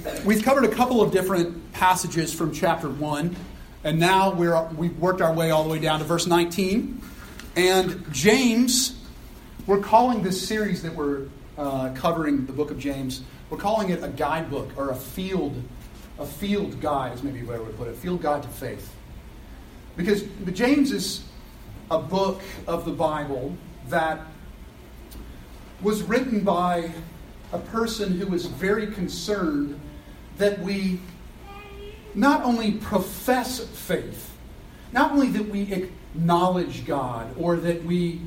We've covered a couple of different passages from chapter 1, and now we've worked our way all the way down to verse 19. And James, we're calling this series that we're covering, the book of James, we're calling it a guidebook, or a field guide is maybe a better way to put it, field guide to faith. Because James is a book of the Bible that was written by a person who was very concerned that we not only profess faith, not only that we acknowledge God, or that we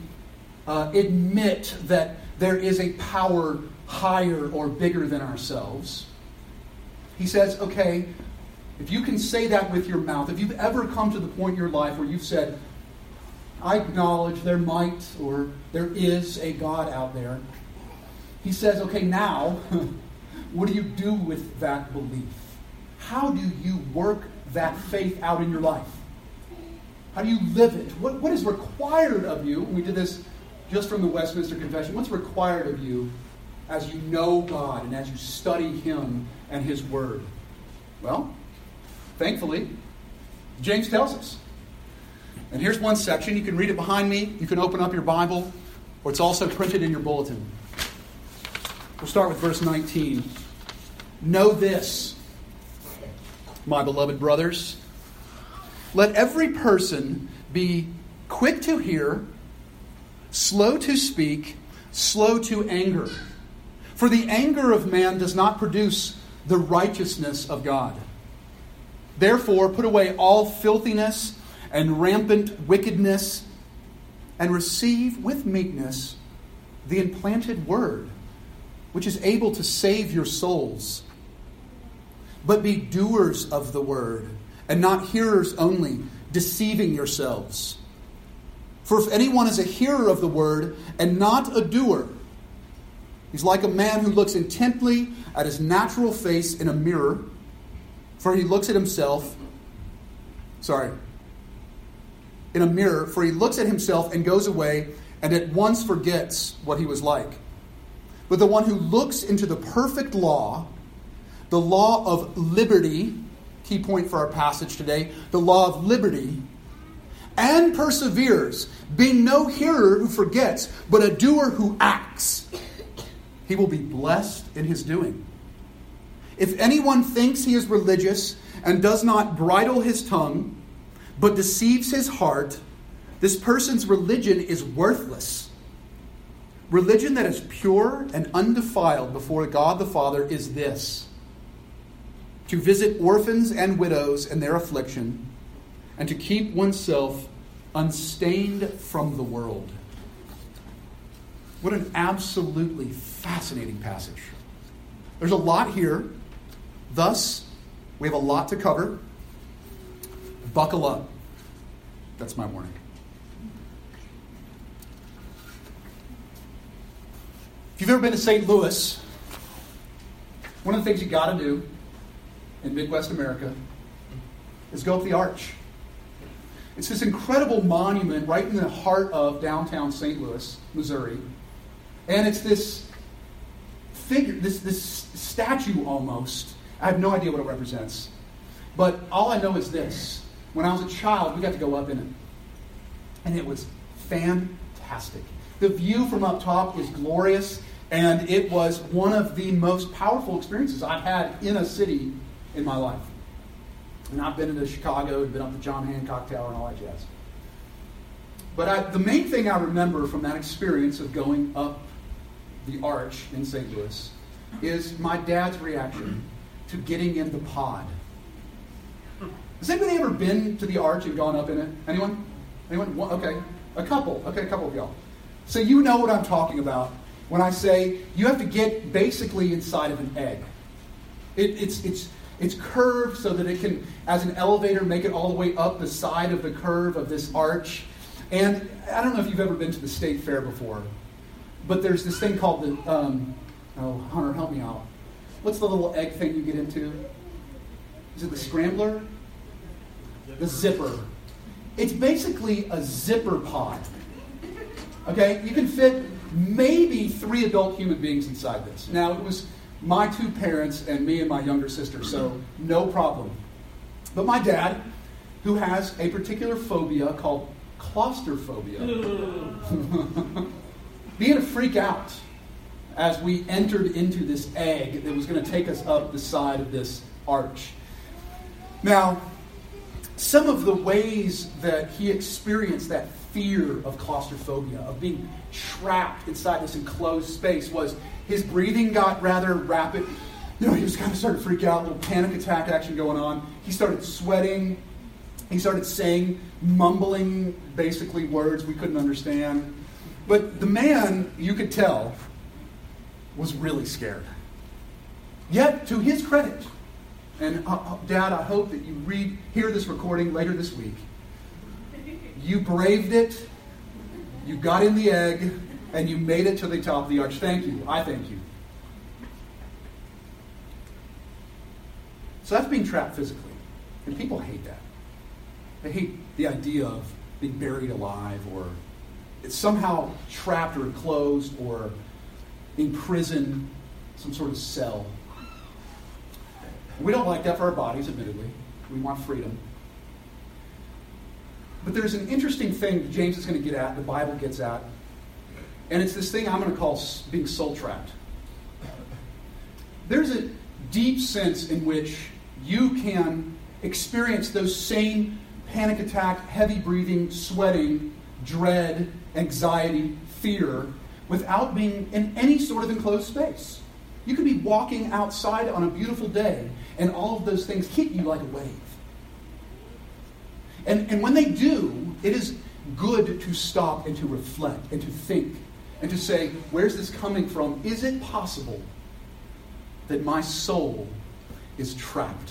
admit that there is a power higher or bigger than ourselves. He says, okay, if you can say that with your mouth, if you've ever come to the point in your life where you've said, I acknowledge there might or there is a God out there, he says, okay, now, what do you do with that belief? How do you work that faith out in your life? How do you live it? What is required of you? We did this just from the Westminster Confession. What's required of you as you know God and as you study Him and His Word? Well, thankfully, James tells us. And here's one section. You can read it behind me. You can open up your Bible, or it's also printed in your bulletin. We'll start with verse 19. Know this, my beloved brothers. Let every person be quick to hear, slow to speak, slow to anger. For the anger of man does not produce the righteousness of God. Therefore, put away all filthiness and rampant wickedness, and receive with meekness the implanted word, which is able to save your souls. But be doers of the word, and not hearers only, deceiving yourselves. For if anyone is a hearer of the word and not a doer, he's like a man who looks intently at his natural face in a mirror, for he looks at himself, for he looks at himself and goes away and at once forgets what he was like. But the one who looks into the perfect law, the law of liberty, key point for our passage today, the law of liberty, and perseveres, being no hearer who forgets, but a doer who acts, he will be blessed in his doing. If anyone thinks he is religious and does not bridle his tongue, but deceives his heart, this person's religion is worthless. Religion that is pure and undefiled before God the Father is this: to visit orphans and widows in their affliction, and to keep oneself unstained from the world. What an absolutely fascinating passage. There's a lot here. Thus, we have a lot to cover. Buckle up. That's my warning. If you've ever been to St. Louis, one of the things you got to do in Midwest America is go up the Arch. It's this incredible monument right in the heart of downtown St. Louis, Missouri. And it's this figure, this statue almost. I have no idea what it represents. But all I know is this. When I was a child, we got to go up in it. And it was fantastic. The view from up top is glorious. And it was one of the most powerful experiences I've had in a city in my life. And I've been into Chicago, been up to John Hancock Tower and all that jazz. But the main thing I remember from that experience of going up the Arch in St. Louis is my dad's reaction to getting in the pod. Has anybody ever been to the Arch and gone up in it? Anyone? Okay. A couple of y'all. So you know what I'm talking about when I say you have to get basically inside of an egg. It's curved so that it can, as an elevator, make it all the way up the side of the curve of this arch. And I don't know if you've ever been to the State Fair before, but there's this thing called the, Hunter, help me out. What's the little egg thing you get into? Is it the scrambler? The zipper. It's basically a zipper pod. Okay? You can fit maybe 3 adult human beings inside this. Now, it was my two parents and me and my younger sister, so no problem. But my dad, who has a particular phobia called claustrophobia, began to freak out as we entered into this egg that was going to take us up the side of this arch. Now, some of the ways that he experienced that fear of claustrophobia, of being trapped inside this enclosed space, was his breathing got rather rapid. He was kind of starting to freak out, a little panic attack action going on. He started sweating. He started saying, mumbling, basically words we couldn't understand. But the man, you could tell, was really scared. Yet, to his credit, and Dad, I hope that you hear this recording later this week, you braved it, you got in the egg, and you made it to the top of the arch. Thank you. I thank you. So that's being trapped physically. And people hate that. They hate the idea of being buried alive, or it's somehow trapped or enclosed or in prison, some sort of cell. We don't like that for our bodies, admittedly. We want freedom. But there's an interesting thing James is going to get at, the Bible gets at, and it's this thing I'm going to call being soul-trapped. There's a deep sense in which you can experience those same panic attack, heavy breathing, sweating, dread, anxiety, fear, without being in any sort of enclosed space. You could be walking outside on a beautiful day, and all of those things hit you like a wave. And when they do, it is good to stop and to reflect and to think and to say, where's this coming from? Is it possible that my soul is trapped?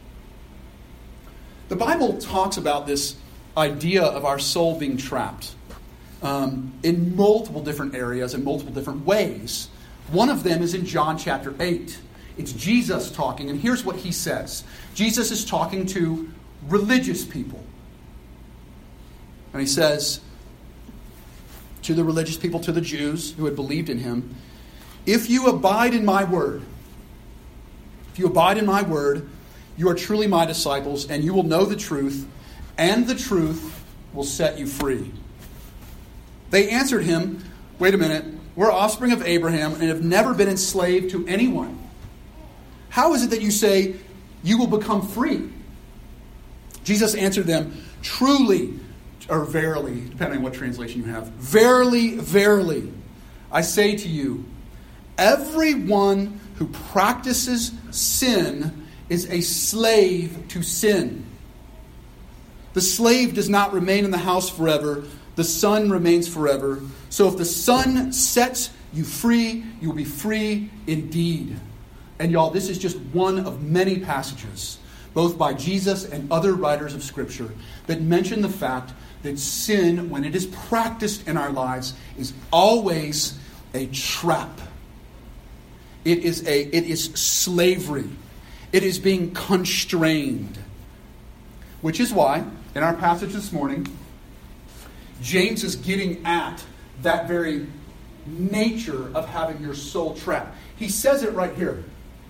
The Bible talks about this idea of our soul being trapped in multiple different areas, in multiple different ways. One of them is in John chapter 8. It's Jesus talking, and here's what he says. Jesus is talking to religious people. And he says to the religious people, to the Jews who had believed in him, if you abide in my word, you are truly my disciples, and you will know the truth, and the truth will set you free. They answered him, wait a minute, we're offspring of Abraham and have never been enslaved to anyone. How is it that you say you will become free? Jesus answered them, truly, or verily, depending on what translation you have, verily, verily, I say to you, everyone who practices sin is a slave to sin. The slave does not remain in the house forever. The Son remains forever. So if the Son sets you free, you will be free indeed. And y'all, this is just one of many passages, both by Jesus and other writers of Scripture, that mention the fact that sin, when it is practiced in our lives, is always a trap. It is slavery. It is being constrained. Which is why, in our passage this morning, James is getting at that very nature of having your soul trapped. He says it right here.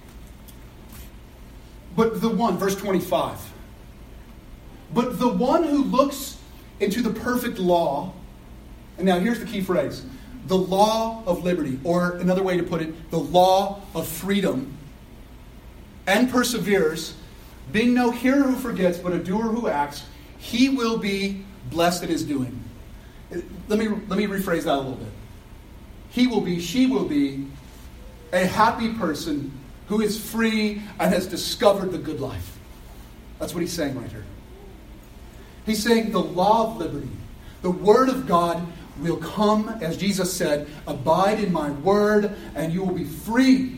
But the one, verse 25. But the one who looks into the perfect law, and now here's the key phrase, the law of liberty, or another way to put it, the law of freedom, and perseveres, being no hearer who forgets, but a doer who acts, he will be blessed in his doing. Let me rephrase that a little bit. He will be, she will be a happy person who is free and has discovered the good life. That's what he's saying right here. He's saying the law of liberty, the word of God will come, as Jesus said, abide in my word and you will be free.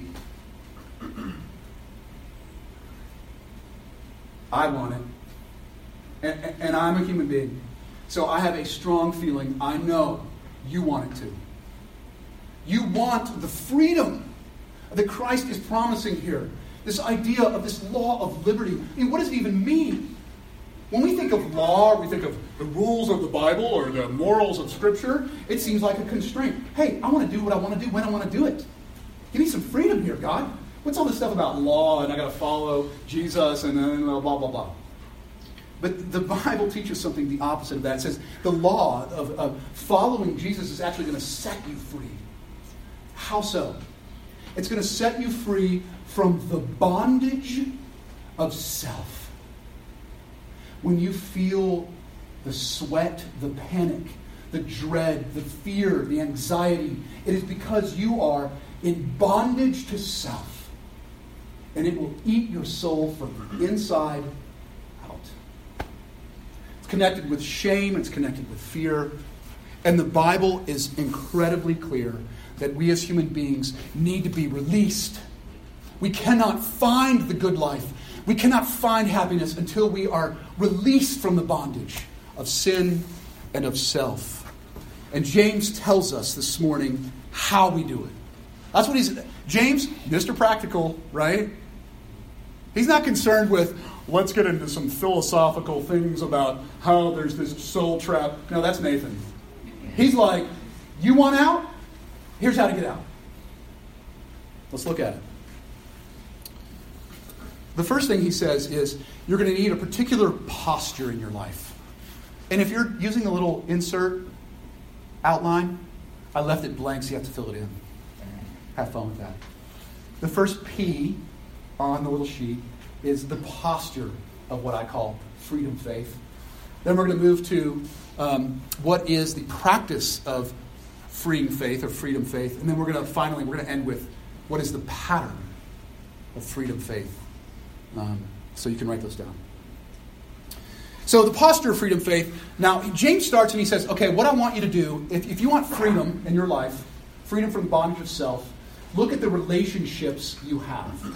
I want it. And I'm a human being. So I have a strong feeling, I know you want it too. You want the freedom that Christ is promising here. This idea of this law of liberty. I mean, what does it even mean? When we think of law, or we think of the rules of the Bible or the morals of Scripture, it seems like a constraint. Hey, I want to do what I want to do when I want to do it. Give me some freedom here, God. What's all this stuff about law and I got to follow Jesus and then blah, blah, blah. But the Bible teaches something the opposite of that. It says the law of following Jesus is actually going to set you free. How so? It's going to set you free from the bondage of self. When you feel the sweat, the panic, the dread, the fear, the anxiety, it is because you are in bondage to self. And it will eat your soul from the inside out. It's connected with shame. It's connected with fear. And the Bible is incredibly clear that we as human beings need to be released. We cannot find the good life. We cannot find happiness until we are released from the bondage of sin and of self. And James tells us this morning how we do it. That's what James, Mr. Practical, right? He's not concerned with, let's get into some philosophical things about how there's this soul trap. No, that's Nathan. He's like, you want out? Here's how to get out. Let's look at it. The first thing he says is you're going to need a particular posture in your life. And if you're using a little insert outline, I left it blank so you have to fill it in. Have fun with that. The first P on the little sheet is the posture of what I call freedom faith. Then we're going to move to what is the practice of freeing faith or freedom faith. And then we're going to end with what is the pattern of freedom faith. So you can write those down. So the posture of freedom faith. Now, James starts and he says, okay, what I want you to do, if you want freedom in your life, freedom from the bondage of self, look at the relationships you have.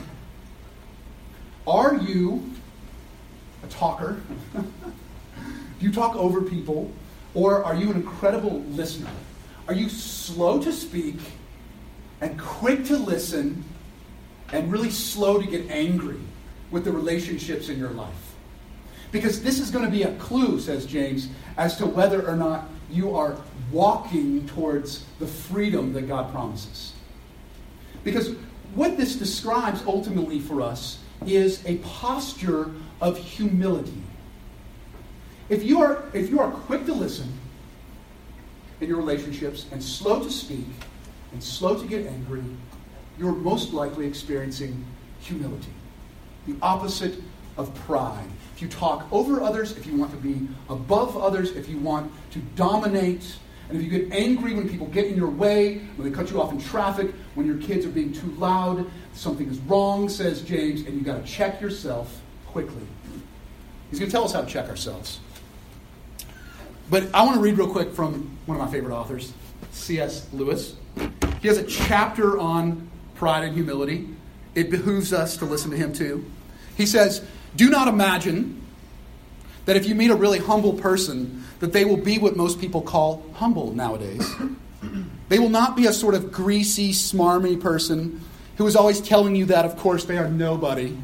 Are you a talker? Do you talk over people? Or are you an incredible listener? Are you slow to speak and quick to listen and really slow to get angry with the relationships in your life? Because this is going to be a clue, says James, as to whether or not you are walking towards the freedom that God promises. Because what this describes ultimately for us is a posture of humility. If you are quick to listen in your relationships and slow to speak and slow to get angry, you're most likely experiencing humility. The opposite of pride. If you talk over others, if you want to be above others, if you want to dominate, and if you get angry when people get in your way, when they cut you off in traffic, when your kids are being too loud, something is wrong, says James, and you've got to check yourself quickly. He's going to tell us how to check ourselves. But I want to read real quick from one of my favorite authors, C.S. Lewis. He has a chapter on pride and humility. It behooves us to listen to him too. He says, do not imagine that if you meet a really humble person, that they will be what most people call humble nowadays. They will not be a sort of greasy, smarmy person who is always telling you that, of course, they are nobody.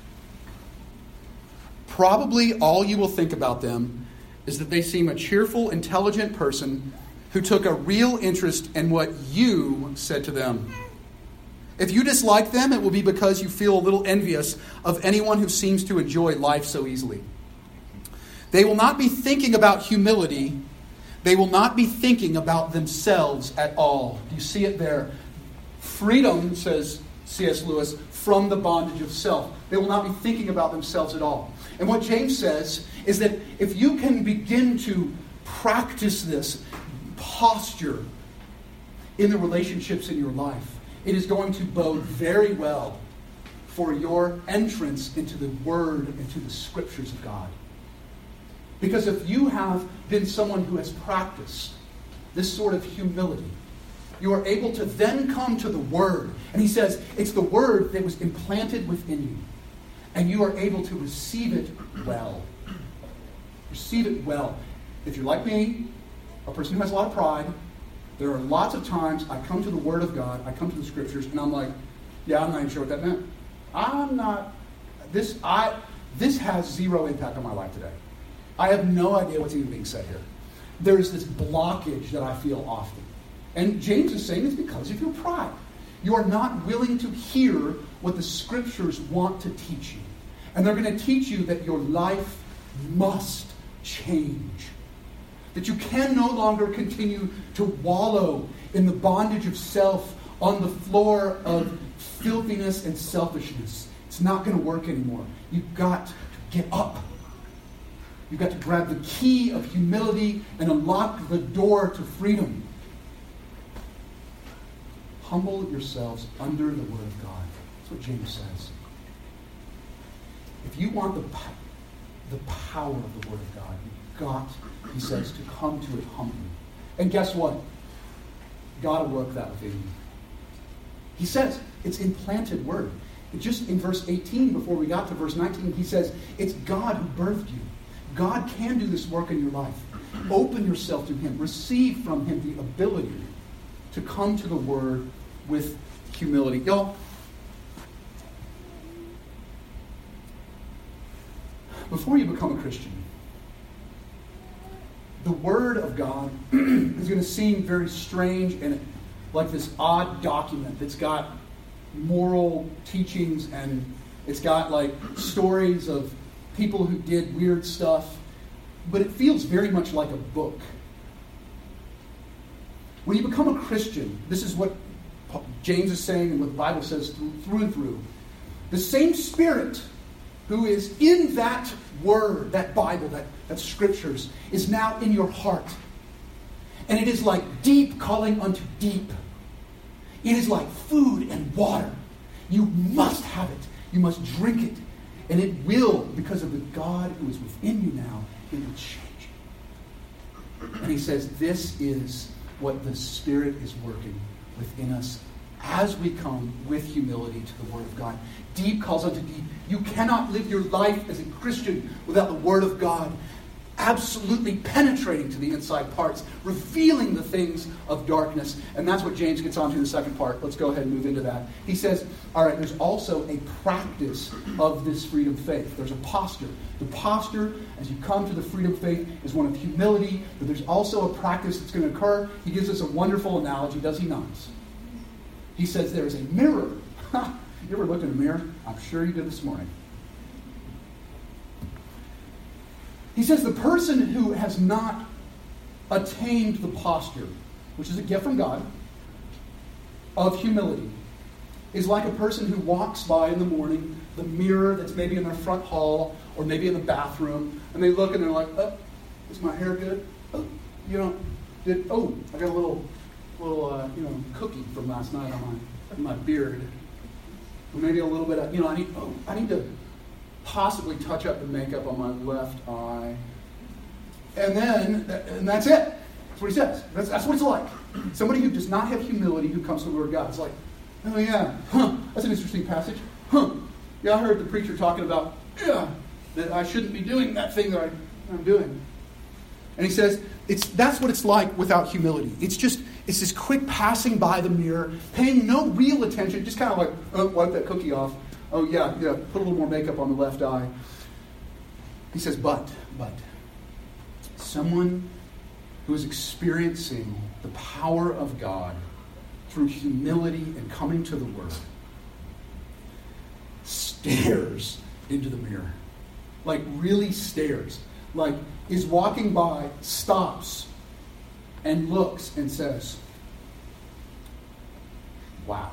Probably all you will think about them is that they seem a cheerful, intelligent person who took a real interest in what you said to them. If you dislike them, it will be because you feel a little envious of anyone who seems to enjoy life so easily. They will not be thinking about humility. They will not be thinking about themselves at all. Do you see it there? Freedom, says C.S. Lewis, from the bondage of self. They will not be thinking about themselves at all. And what James says is that if you can begin to practice this posture in the relationships in your life, it is going to bode very well for your entrance into the Word, into the Scriptures of God. Because if you have been someone who has practiced this sort of humility, you are able to then come to the Word. And he says it's the Word that was implanted within you. And you are able to receive it well. Receive it well. If you're like me, a person who has a lot of pride, there are lots of times I come to the Word of God, I come to the Scriptures, and I'm like, yeah, I'm not even sure what that meant. This has zero impact on my life today. I have no idea what's even being said here. There is this blockage that I feel often. And James is saying it's because of your pride. You are not willing to hear what the Scriptures want to teach you. And they're going to teach you that your life must change. That you can no longer continue to wallow in the bondage of self on the floor of filthiness and selfishness. It's not going to work anymore. You've got to get up. You've got to grab the key of humility and unlock the door to freedom. Humble yourselves under the Word of God. That's what James says. If you want the power of the Word of God, you've got, he says, to come to it humbly. And guess what? God will work that within you. He says it's implanted Word. Just in verse 18, before we got to verse 19, he says it's God who birthed you. God can do this work in your life. Open yourself to Him. Receive from Him the ability to come to the Word with humility. Y'all, before you become a Christian, the Word of God is going to seem very strange and like this odd document that's got moral teachings and it's got like stories of people who did weird stuff, but it feels very much like a book. When you become a Christian, this is what James is saying and what the Bible says through and through. The same Spirit who is in that Word, that Bible, that Scriptures, is now in your heart. And it is like deep calling unto deep. It is like food and water. You must have it. You must drink it. And it will, because of the God who is within you now, it will change you. And he says this is what the Spirit is working within us as we come with humility to the Word of God. Deep calls unto deep. You cannot live your life as a Christian without the Word of God absolutely penetrating to the inside parts, revealing the things of darkness. And that's what James gets onto in the second part. Let's go ahead and move into that. He says, all right, there's also a practice of this freedom faith. There's a posture. The posture, as you come to the freedom faith, is one of humility, but there's also a practice that's going to occur. He gives us a wonderful analogy, does he not? He says there is a mirror. You ever looked in a mirror? I'm sure you did this morning. He says the person who has not attained the posture, which is a gift from God, of humility, is like a person who walks by in the morning, the mirror that's maybe in their front hall or maybe in the bathroom, and they look and they're like, oh, is my hair good? Oh, I got a little cookie from last night on my beard. Or maybe a little bit of, I need to possibly touch up the makeup on my left eye. And that's it. That's what he says. That's what it's like. Somebody who does not have humility who comes to the Word of God. It's like, oh yeah, that's an interesting passage. Yeah, I heard the preacher talking about, that I shouldn't be doing that thing that I'm doing. And he says, that's what it's like without humility. It's this quick passing by the mirror, paying no real attention, just kind of like, wipe that cookie off. Oh, yeah, put a little more makeup on the left eye. He says, but someone who is experiencing the power of God through humility and coming to the Word stares into the mirror. Like, really stares. Like, is walking by, stops, and looks and says, wow.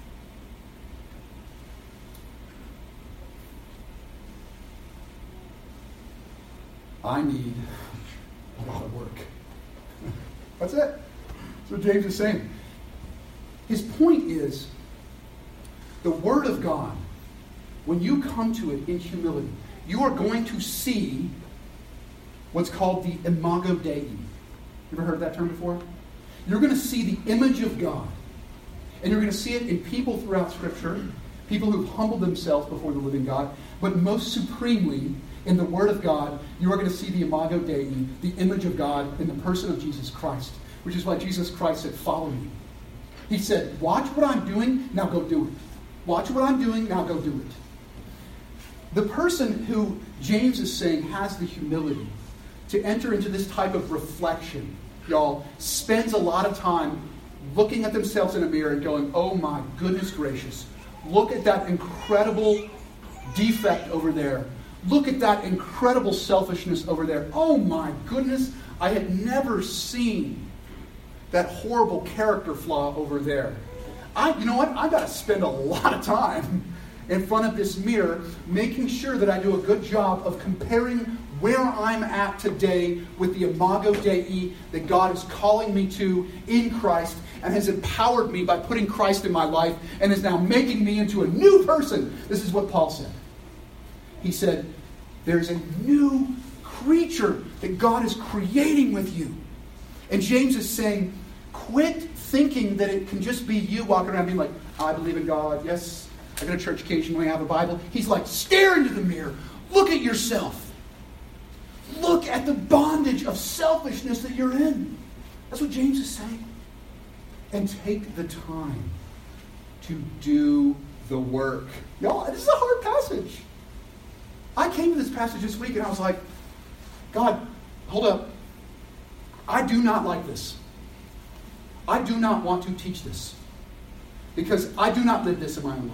I need a lot of work. That's it. That's what James is saying. His point is, the Word of God, when you come to it in humility, you are going to see what's called the imago Dei. You ever heard that term before? You're going to see the image of God. And you're going to see it in people throughout Scripture, people who've humbled themselves before the living God, but most supremely, in the Word of God, you are going to see the imago Dei, the image of God in the person of Jesus Christ, which is why Jesus Christ said, follow me. He said, watch what I'm doing, now go do it. Watch what I'm doing, now go do it. The person who James is saying has the humility to enter into this type of reflection, y'all, spends a lot of time looking at themselves in a mirror and going, oh my goodness gracious, Look at that incredible defect over there. Look at that incredible selfishness over there. Oh my goodness, I had never seen that horrible character flaw over there. You know what? I got to spend a lot of time in front of this mirror making sure that I do a good job of comparing where I'm at today with the Imago Dei that God is calling me to in Christ and has empowered me by putting Christ in my life and is now making me into a new person. This is what Paul said. He said, there's a new creature that God is creating with you. And James is saying, quit thinking that it can just be you walking around being like, I believe in God. Yes, I go to church occasionally, I have a Bible. He's like, stare into the mirror. Look at yourself. Look at the bondage of selfishness that you're in. That's what James is saying. And take the time to do the work. Y'all, this is a hard passage. I came to this passage this week and I was like, God, hold up. I do not like this. I do not want to teach this. Because I do not live this in my own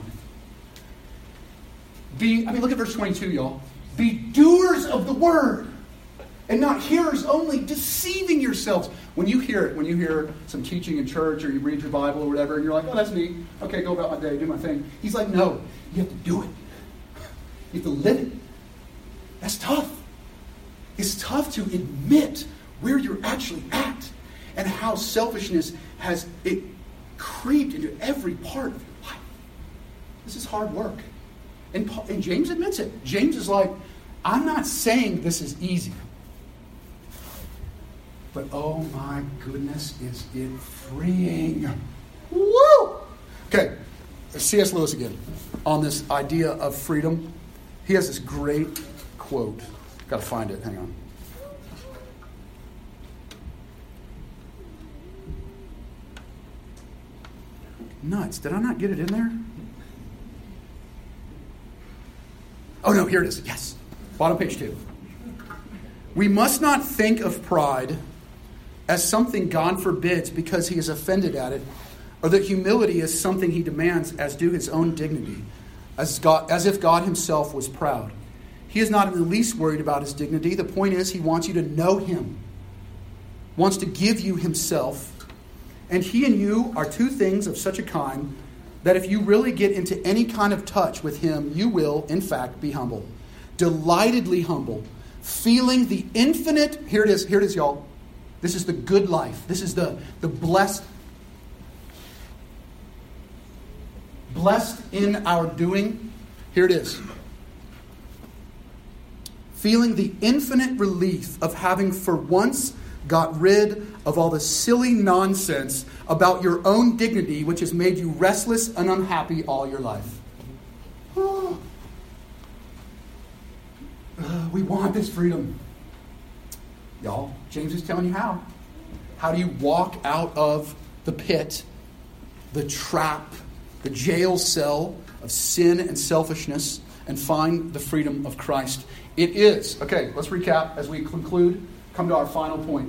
life. Look at verse 22, y'all. Be doers of the word and not hearers only, deceiving yourselves. When you hear some teaching in church or you read your Bible or whatever, and you're like, oh, that's neat. Okay, go about my day, do my thing. He's like, no, you have to do it. You have to live it. That's tough. It's tough to admit where you're actually at and how selfishness has it creeped into every part of your life. This is hard work. And James admits it. James is like, I'm not saying this is easy. But oh my goodness, is it freeing. Woo! Okay, C.S. Lewis again on this idea of freedom. He has this great quote. Got to find it. Hang on. Nuts. Did I not get it in there? Oh no, here it is. Yes. Bottom page 2. We must not think of pride as something God forbids because he is offended at it, or that humility is something he demands as due his own dignity, as if God himself was proud. He is not in the least worried about his dignity. The point is, he wants you to know him, wants to give you himself, and he and you are two things of such a kind that if you really get into any kind of touch with him, you will, in fact, be humble. Delightedly humble. Feeling the infinite... Here it is, y'all. This is the good life. This is the blessed... Blessed in our doing. Here it is. Feeling the infinite relief of having for once got rid of all the silly nonsense about your own dignity, which has made you restless and unhappy all your life. Oh. We want this freedom. Y'all, James is telling you how. How do you walk out of the pit, the trap, the jail cell of sin and selfishness and find the freedom of Christ? It is. Okay, let's recap as we conclude. Come to our final point.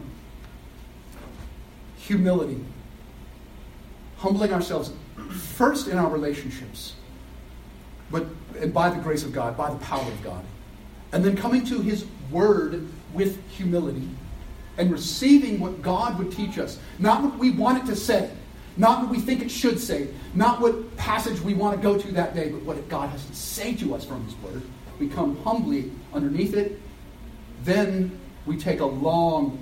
Humility. Humbling ourselves first in our relationships, and by the grace of God, by the power of God. And then coming to his word with humility and receiving what God would teach us. Not what we want it to say. Not what we think it should say. Not what passage we want to go to that day, but what God has to say to us from his word. We come humbly underneath it. Then we take a long,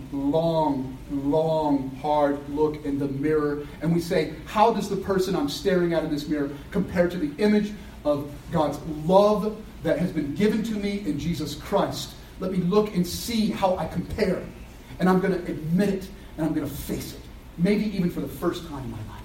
hard look in the mirror and we say, how does the person I'm staring at in this mirror compare to the image of God's love that has been given to me in Jesus Christ? Let me look and see how I compare. And I'm going to admit it and I'm going to face it. Maybe even for the first time in my life.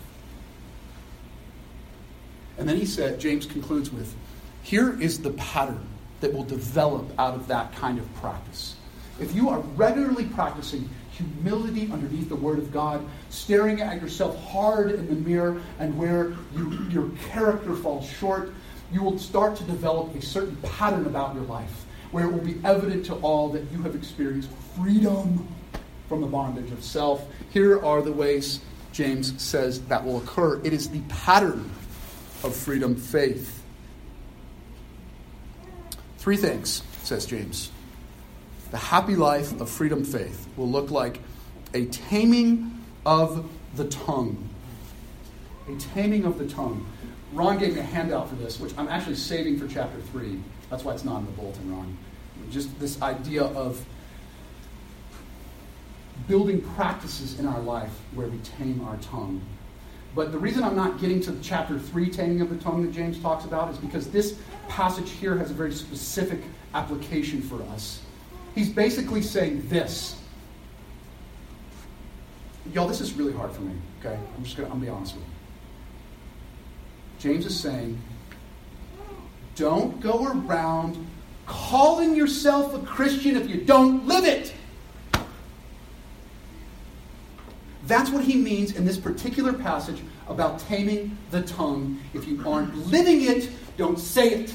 And then James concludes with, here is the pattern that will develop out of that kind of practice. If you are regularly practicing humility underneath the Word of God, staring at yourself hard in the mirror and where your character falls short, you will start to develop a certain pattern about your life where it will be evident to all that you have experienced freedom from the bondage of self. Here are the ways James says that will occur. It is the pattern of freedom, faith. 3 things, says James. The happy life of freedom, faith will look like a taming of the tongue. A taming of the tongue. Ron gave me a handout for this, which I'm actually saving for chapter 3. That's why it's not in the bulletin, Ron. Just this idea of building practices in our life where we tame our tongue. But the reason I'm not getting to chapter 3, taming of the tongue, that James talks about, is because this passage here has a very specific application for us. He's basically saying this. Y'all, this is really hard for me, okay? I'm going to be honest with you. James is saying, don't go around calling yourself a Christian if you don't live it. That's what he means in this particular passage about taming the tongue. If you aren't living it, don't say it.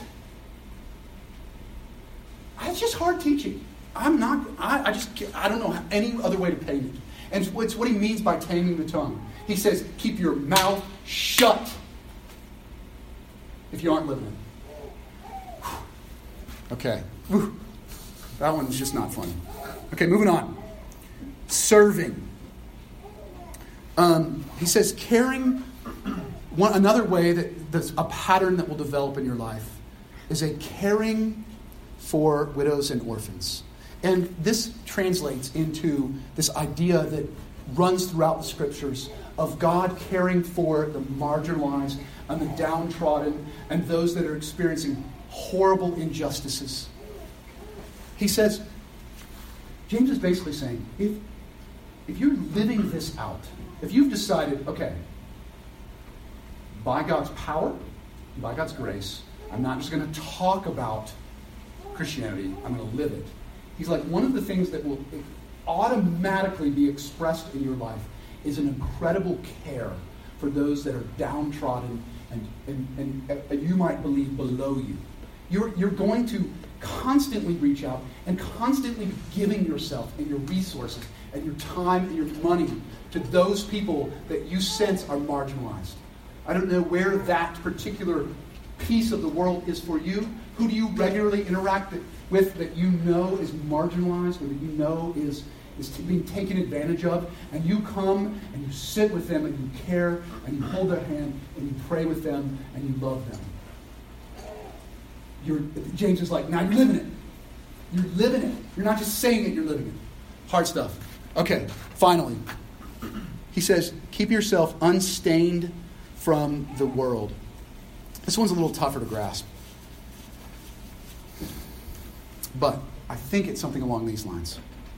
It's just hard teaching. I don't know any other way to paint it. And it's what he means by taming the tongue. He says, keep your mouth shut if you aren't living it. Okay. That one's just not funny. Okay, moving on. Serving. He says caring. Another way that there's a pattern that will develop in your life is a caring for widows and orphans. And this translates into this idea that runs throughout the scriptures of God caring for the marginalized and the downtrodden and those that are experiencing horrible injustices. He says, James is basically saying, if you're living this out, if you've decided, okay, by God's power, by God's grace, I'm not just going to talk about Christianity, I'm going to live it. He's like, one of the things that will automatically be expressed in your life is an incredible care for those that are downtrodden and you might believe below you. You're going to constantly reach out and constantly be giving yourself and your resources and your time and your money to those people that you sense are marginalized. I don't know where that particular piece of the world is for you. Who do you regularly interact with that you know is marginalized or that you know is being taken advantage of? And you come and you sit with them and you care and you hold their hand and you pray with them and you love them. James is like, now you're living it. You're living it. You're not just saying it, you're living it. Hard stuff. Okay, finally. He says, keep yourself unstained from the world. This one's a little tougher to grasp. But I think it's something along these lines.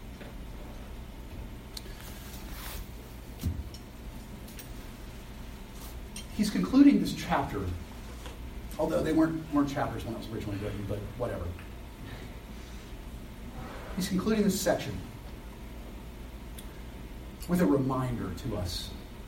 He's concluding this chapter, although they weren't chapters when it was originally written, but whatever. He's concluding this section with a reminder to us.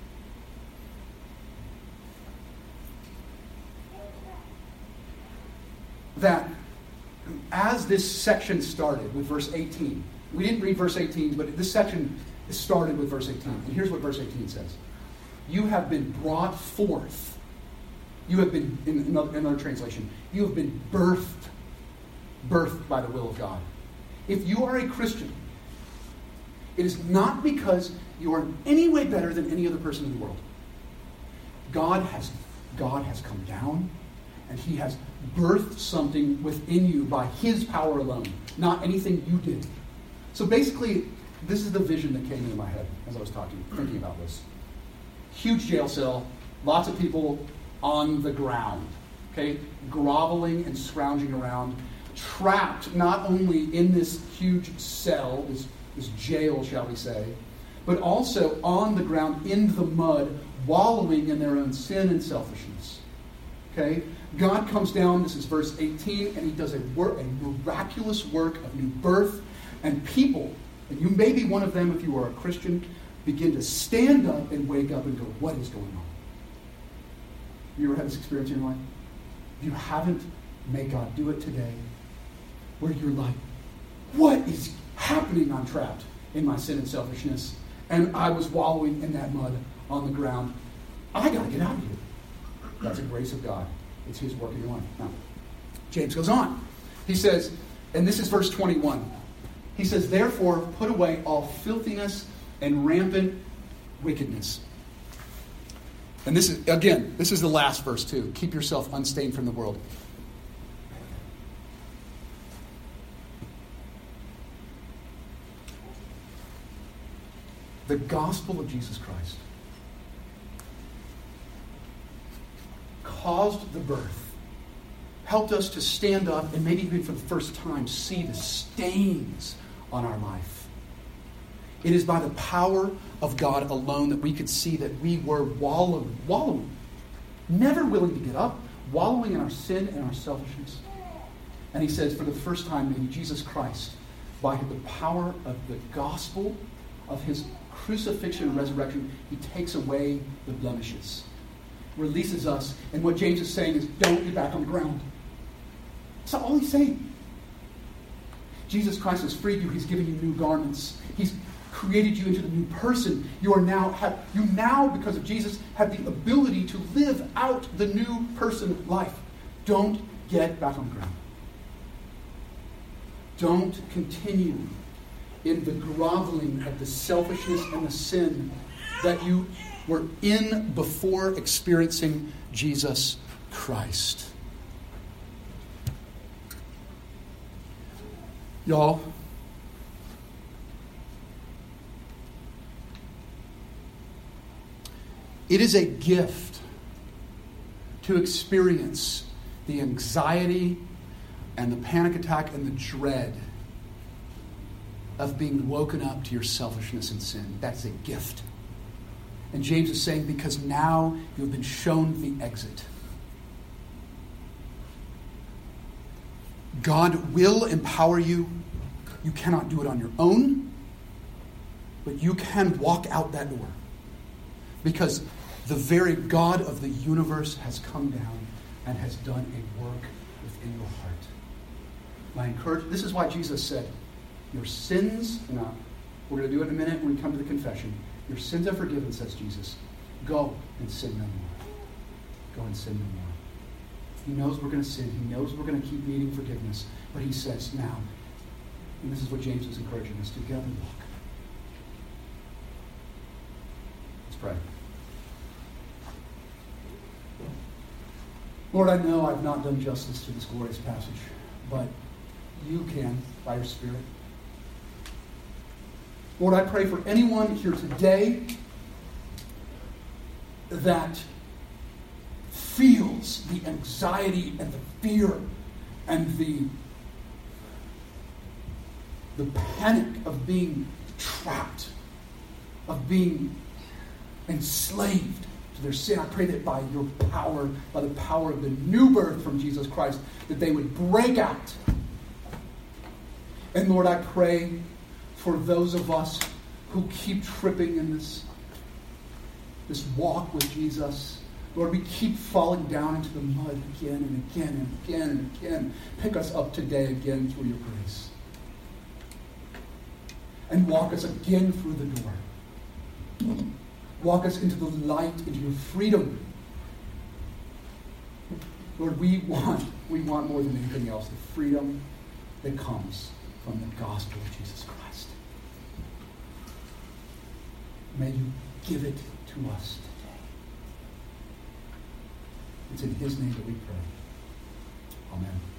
That as this section started with verse 18, we didn't read verse 18, but this section started with verse 18. And here's what verse 18 says. You have been brought forth. You have been, in another translation, you have been birthed by the will of God. If you are a Christian, it is not because you are in any way better than any other person in the world. God has come down and he has birthed something within you by his power alone, not anything you did. So basically, this is the vision that came into my head as I was thinking about this. Huge jail cell, lots of people on the ground, okay, groveling and scrounging around, trapped not only in this huge cell, this jail, shall we say, but also on the ground in the mud, wallowing in their own sin and selfishness. Okay? God comes down, this is verse 18, and he does a miraculous work of new birth, and people, and you may be one of them if you are a Christian, begin to stand up and wake up and go, what is going on? You ever had this experience in your life? If you haven't, may God do it today, where you're like, what is happening? I'm trapped in my sin and selfishness, and I was wallowing in that mud on the ground. I got to get out of here. That's a grace of God. It's his work in your life. Now, James goes on. He says, and this is verse 21. He says, therefore, put away all filthiness and rampant wickedness. And this is the last verse too. Keep yourself unstained from the world. The gospel of Jesus Christ caused the birth, helped us to stand up and maybe even for the first time see the stains on our life. It is by the power of God alone that we could see that we were wallowing, never willing to get up, wallowing in our sin and our selfishness. And he says, for the first time, maybe Jesus Christ, by the power of the gospel, of his crucifixion and resurrection, he takes away the blemishes, releases us. And what James is saying is, don't get back on the ground. That's all he's saying. Jesus Christ has freed you. He's given you new garments. He's created you into the new person. You now, because of Jesus, have the ability to live out the new person life. Don't get back on the ground. Don't continue in the groveling of the selfishness and the sin that you were in before experiencing Jesus Christ. Y'all, it is a gift to experience the anxiety and the panic attack and the dread of being woken up to your selfishness and sin. That's a gift. And James is saying, because now you've been shown the exit. God will empower you. You cannot do it on your own, but you can walk out that door. Because the very God of the universe has come down and has done a work within your heart. This is why Jesus said, your sins, now, we're going to do it in a minute when we come to the confession. Your sins are forgiven, says Jesus. Go and sin no more. Go and sin no more. He knows we're going to sin. He knows we're going to keep needing forgiveness. But he says now, and this is what James is encouraging us, together walk. Let's pray. Lord, I know I've not done justice to this glorious passage, but you can by your Spirit. Lord, I pray for anyone here today that feels the anxiety and the fear and the panic of being trapped, of being enslaved to their sin. I pray that by your power, by the power of the new birth from Jesus Christ, that they would break out. And Lord, I pray for those of us who keep tripping in this walk with Jesus. Lord, we keep falling down into the mud again and again and again and again. Pick us up today again through your grace. And walk us again through the door. Walk us into the light, into your freedom. Lord, we want more than anything else the freedom that comes from the gospel of Jesus Christ. May you give it to us today. It's in his name that we pray. Amen.